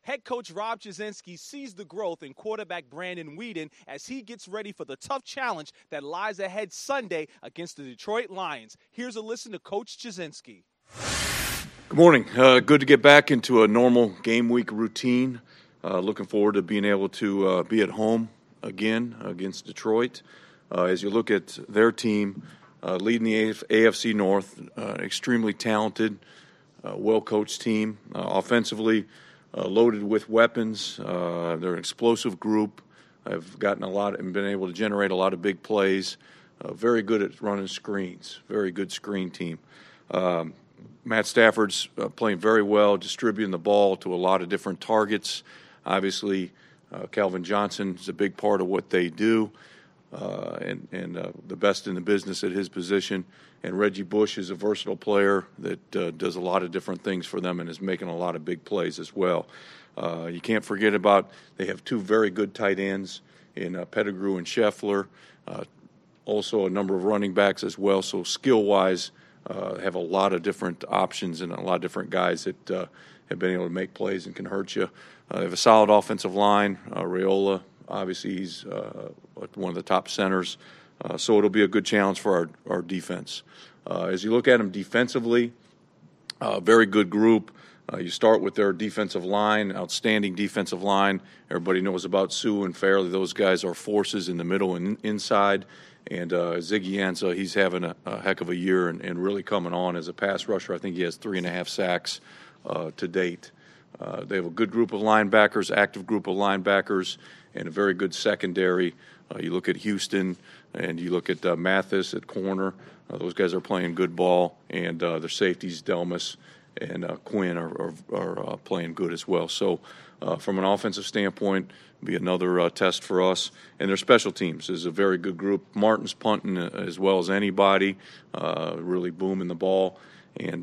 Head coach Rob Jasinski sees the growth in quarterback Brandon Weeden as he gets ready for the tough challenge that lies ahead Sunday against the Detroit Lions. Here's a listen to Coach Jasinski. Good morning. Good to get back into a normal game week routine. Looking forward to being able to be at home again against Detroit. As you look at their team, leading the AFC North, extremely talented, well-coached team. Offensively, loaded with weapons. They're an explosive group. Have gotten a lot and been able to generate a lot of big plays. Very good at running screens. Very good screen team. Matt Stafford's playing very well, distributing the ball to a lot of different targets. Obviously, Calvin Johnson is a big part of what they do, and the best in the business at his position. And Reggie Bush is a versatile player that does a lot of different things for them and is making a lot of big plays as well. You can't forget about they have two very good tight ends in Pettigrew and Scheffler. Also a number of running backs as well. So skill-wise, have a lot of different options and a lot of different guys that have been able to make plays and can hurt you. They have a solid offensive line. Raiola, obviously, he's one of the top centers. So it'll be a good challenge for our defense. As you look at them defensively, very good group. You start with their defensive line, outstanding defensive line. Everybody knows about Sue and Fairley. Those guys are forces in the middle and inside. And Ziggy Ansah, he's having a heck of a year and really coming on as a pass rusher. I think he has 3.5 sacks to date. They have a good group of linebackers, active group of linebackers, and a very good secondary. You look at Houston and you look at Mathis at corner. Those guys are playing good ball, and their safeties, Delmas and Quinn, are playing good as well. So from an offensive standpoint, be another test for us. And their special teams is a very good group. Martin's punting as well as anybody, really booming the ball. And,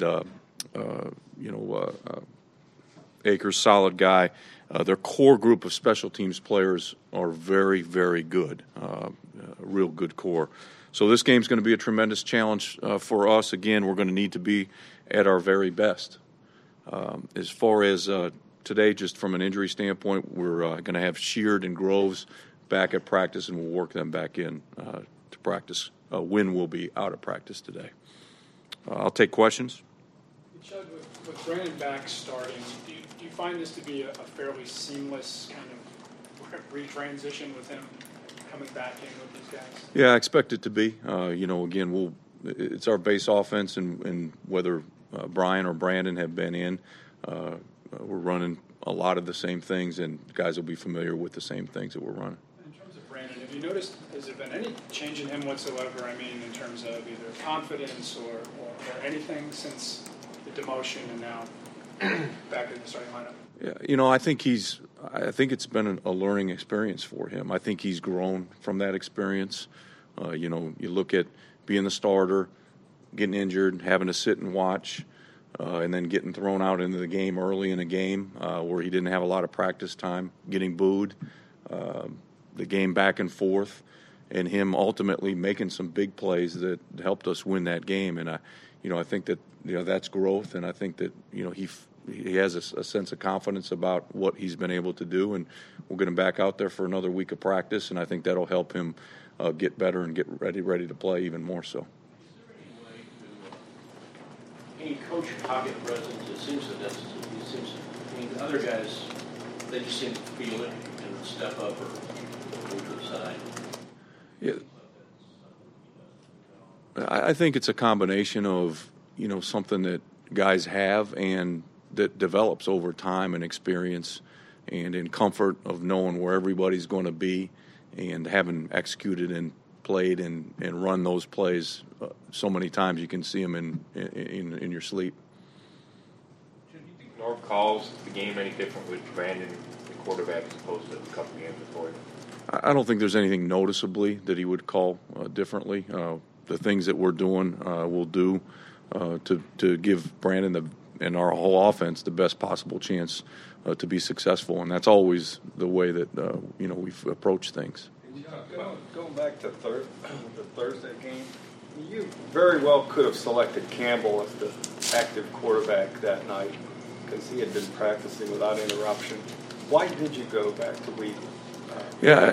Akers, solid guy. Their core group of special teams players are very, very good, real good core. So this game's going to be a tremendous challenge for us. Again, we're going to need to be at our very best. As far as today, just from an injury standpoint, we're going to have Sheard and Groves back at practice, and we'll work them back in to practice. Wynn will be out of practice today. I'll take questions. Chud, with Brandon back starting, do you find this to be a fairly seamless kind of retransition with him coming back in with these guys? Yeah, I expect it to be. Again, it's our base offense, and whether Brian or Brandon have been in, we're running a lot of the same things, and guys will be familiar with the same things that we're running. In terms of Brandon, have you noticed, has there been any change in him whatsoever? I mean, in terms of either confidence or anything since the demotion and now back in the starting lineup? Yeah, I think it's been a learning experience for him. I think he's grown from that experience. You look at being the starter, getting injured, having to sit and watch, and then getting thrown out into the game early in a game where he didn't have a lot of practice time, getting booed, the game back and forth, and him ultimately making some big plays that helped us win that game. And I think that that's growth, and I think that he has a sense of confidence about what he's been able to do, and we're going to back out there for another week of practice, and I think that'll help him get better and get ready to play even more so. Any coach pocket presence, it seems that the other guys, they just seem to feel it and step up or move to the side. Yeah. I think it's a combination of, something that guys have and that develops over time and experience and in comfort of knowing where everybody's going to be and having executed and played and run those plays so many times you can see them in your sleep. Do you think Norv calls the game any different with Brandon, the quarterback, as opposed to a couple games before? I don't think there's anything noticeably that he would call differently. The things that we're doing, we'll do to give Brandon and our whole offense the best possible chance to be successful, and that's always the way that we've approached things. Going back to the Thursday game, you very well could have selected Campbell as the active quarterback that night. because he had been practicing without interruption. Why did you go back to Wheaton? Yeah,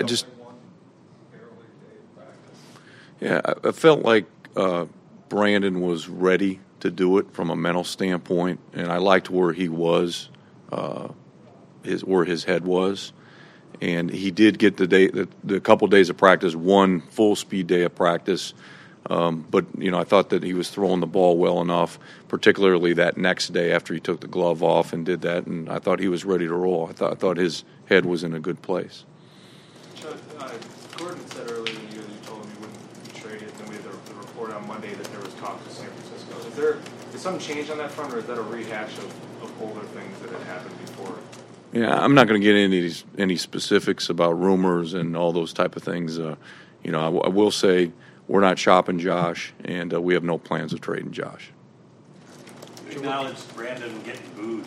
I felt like Brandon was ready to do it from a mental standpoint, and I liked where he was, where his head was. And he did get the couple days of practice, one full speed day of practice. But I thought that he was throwing the ball well enough, particularly that next day after he took the glove off and did that. And I thought he was ready to roll. I thought his head was in a good place. Chuck, Gordon said earlier in the year that you told him you wouldn't be traded, and then we had the report on Monday that there was talk to San Francisco. Is something change on that front, or is that a rehash of older things that had happened before? Yeah, I'm not going to get into any specifics about rumors and all those type of things. I will say we're not shopping Josh, and we have no plans of trading Josh. You acknowledged Brandon getting booed.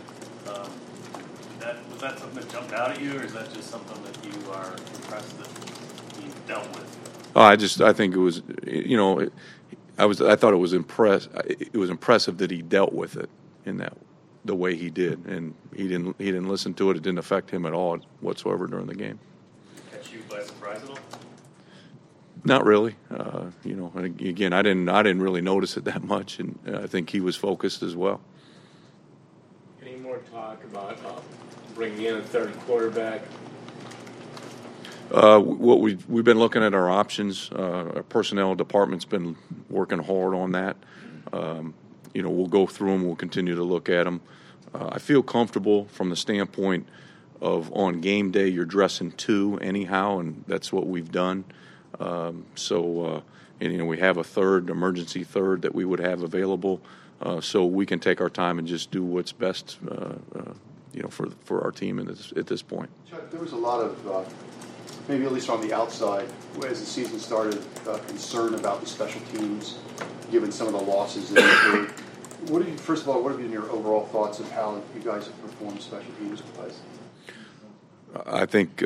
Was that something that jumped out at you, or is that just something that you are impressed that he dealt with? I think it was, I thought it was impressive that he dealt with it in the way he did, and he didn't listen to it. It didn't affect him at all whatsoever during the game. Catch you by surprise at all? Not really. Again, I didn't really notice it that much, and I think he was focused as well. Any more talk about bringing in a third quarterback? What we've been looking at our options. Our personnel department's been working hard on that. We'll go through them. We'll continue to look at them. I feel comfortable from the standpoint of on game day you're dressing two anyhow, and that's what we've done. We have a third, emergency third that we would have available, so we can take our time and just do what's best, for our team at this point. Chuck, there was a lot of, maybe at least on the outside, as the season started, concern about the special teams, given some of the losses that occurred. First of all, what have been your overall thoughts of how you guys have performed special teams-wise? I think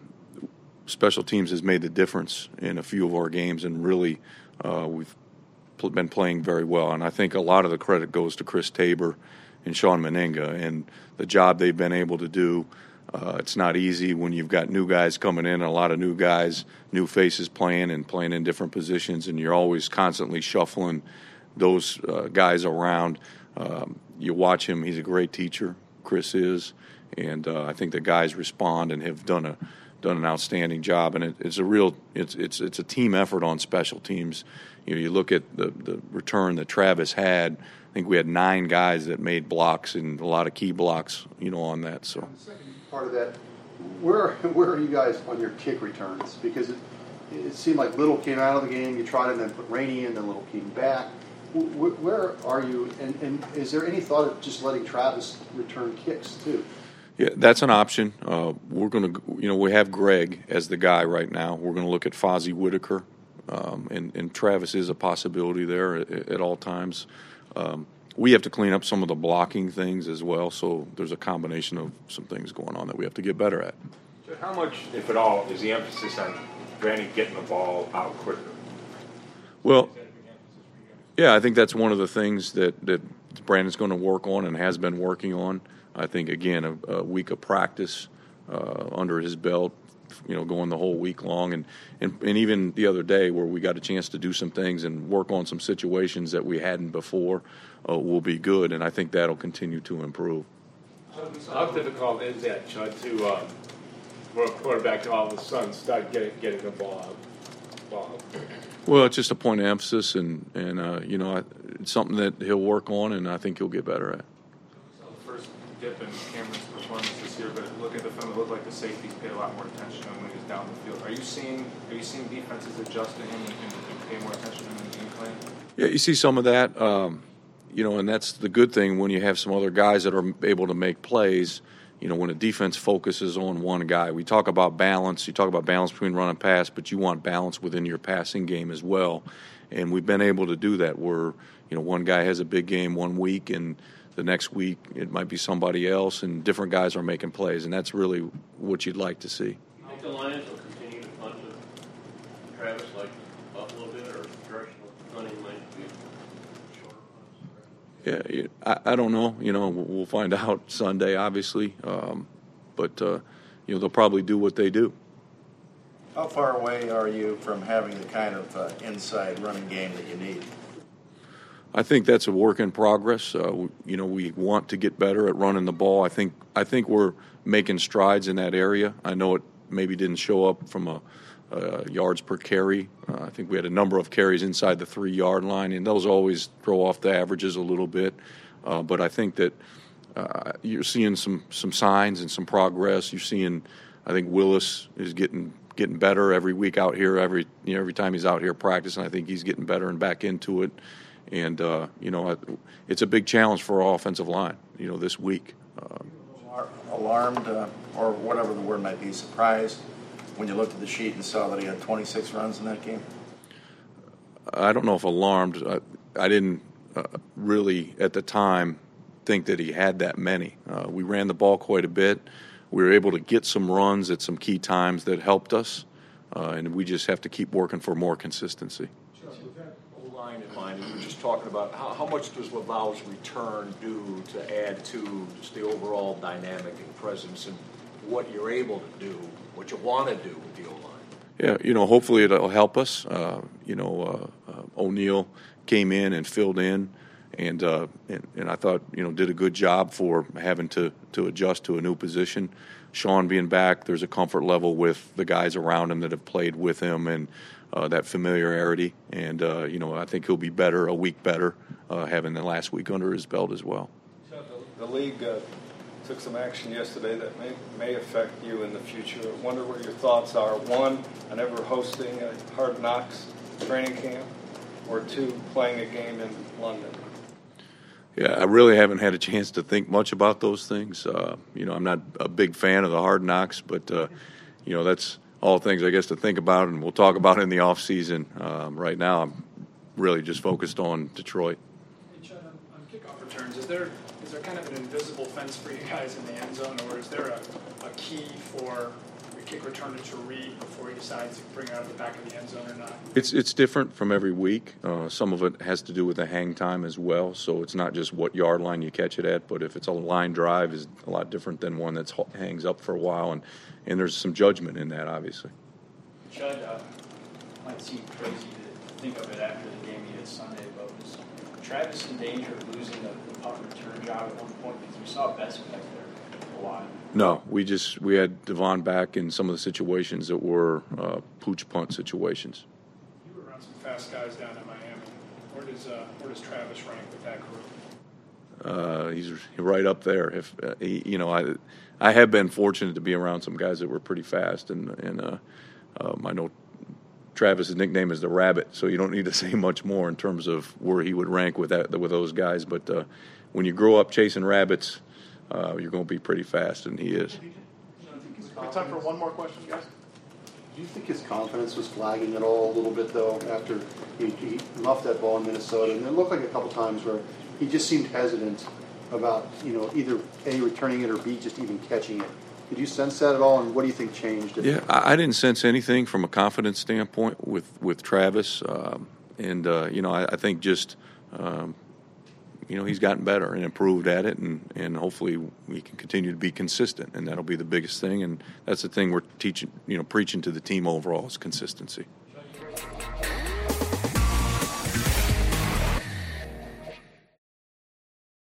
special teams has made the difference in a few of our games, and really we've been playing very well. And I think a lot of the credit goes to Chris Tabor and Sean Meninga and the job they've been able to do. It's not easy when you've got new guys coming in, a lot of new guys, new faces playing in different positions, and you're always constantly shuffling those guys around. You watch him; he's a great teacher. Chris is, and I think the guys respond and have done an outstanding job. And it's a team effort on special teams. You look at the return that Travis had. I think we had 9 guys that made blocks and a lot of key blocks, on that. So. The second part of that, where are you guys on your kick returns? Because it seemed like Little came out of the game. You tried and then put Rainey in, then Little came back. Where are you? And is there any thought of just letting Travis return kicks too? Yeah, that's an option. We're going to, we have Greg as the guy right now. We're going to look at Fozzie Whitaker, and Travis is a possibility there at all times. We have to clean up some of the blocking things as well, so there's a combination of some things going on that we have to get better at. So how much, if at all, is the emphasis on Brandon getting the ball out quicker? Well, yeah, I think that's one of the things that Brandon's going to work on and has been working on. I think, again, a week of practice under his belt, going the whole week long. And even the other day where we got a chance to do some things and work on some situations that we hadn't before will be good. And I think that'll continue to improve. How difficult is that, Chud, for a quarterback to all of a sudden start getting the ball out? Well, it's just a point of emphasis, and it's something that he'll work on, and I think he'll get better at. First dip in Cameron's performance this year, but look at the film, it looked like the safeties paid a lot more attention to him when he was down the field. Are you seeing defenses adjust to him and pay more attention to him in the game plan? Yeah, you see some of that, and that's the good thing when you have some other guys that are able to make plays. When a defense focuses on one guy, we talk about balance. You talk about balance between run and pass, but you want balance within your passing game as well. And we've been able to do that where, one guy has a big game one week and the next week it might be somebody else, and different guys are making plays. And that's really what you'd like to see. Do you think the Lions will continue to punt with Travis like Buffalo did, or directional punting might be shorter punts? Yeah, I don't know. We'll find out Sunday, obviously. But they'll probably do what they do. How far away are you from having the kind of inside running game that you need? I think that's a work in progress. We want to get better at running the ball. I think we're making strides in that area. I know it maybe didn't show up from a yards per carry. I think we had a number of carries inside the 3-yard line, and those always throw off the averages a little bit. But I think that you're seeing some signs and some progress. You're seeing, I think Willis is getting better every week out here. Every time he's out here practicing, I think he's getting better and back into it. And it's a big challenge for our offensive line. This week. Alarmed, or whatever the word might be, surprised when you looked at the sheet and saw that he had 26 runs in that game? I don't know if alarmed. I didn't really at the time think that he had that many. We ran the ball quite a bit. We were able to get some runs at some key times that helped us, and we just have to keep working for more consistency. With that O-line in mind, and you were just talking about how much does Lavau's return do to add to just the overall dynamic and presence and what you're able to do, what you want to do with the O-line? Yeah, hopefully it'll help us. O'Neal came in and filled in, and I thought did a good job for having to adjust to a new position. Sean being back, there's a comfort level with the guys around him that have played with him and that familiarity. And I think he'll be better, a week better, having the last week under his belt as well. The league took some action yesterday that may affect you in the future. I wonder what your thoughts are. One, on ever hosting a Hard Knocks training camp, or two, playing a game in London. Yeah, I really haven't had a chance to think much about those things. I'm not a big fan of the Hard Knocks, but that's all things I guess to think about, and we'll talk about in the off season. Right now, I'm really just focused on Detroit. Hey, Chad, on kickoff returns, is there kind of an invisible fence for you guys in the end zone, or is there a key for your kick returner to read before he decides to bring it out of the back of the end zone or not? It's different from every week. Some of it has to do with the hang time as well, so it's not just what yard line you catch it at, but if it's a line drive, is a lot different than one that hangs up for a while, and there's some judgment in that, obviously. Chad, might seem crazy to think of it after the game you had Sunday, but was Travis in danger of losing the punt return job at one point, because we saw Best back there a while? No, we had Devon back in some of the situations that were pooch punt situations. You were around some fast guys down in Miami. Where does Travis rank with that group? He's right up there. If I have been fortunate to be around some guys that were pretty fast, and I know Travis's nickname is the Rabbit, so you don't need to say much more in terms of where he would rank with those guys. But when you grow up chasing rabbits, you're going to be pretty fast, and he is. Time for one more question, guys. Do you think his confidence was flagging at all a little bit, though, after he muffed that ball in Minnesota? And it looked like a couple times where he just seemed hesitant about, either A, returning it, or B, just even catching it. Did you sense that at all, and what do you think changed? Yeah, I didn't sense anything from a confidence standpoint with Travis. I think just, he's gotten better and improved at it, and hopefully we can continue to be consistent, and that'll be the biggest thing. And that's the thing we're preaching to the team overall is consistency.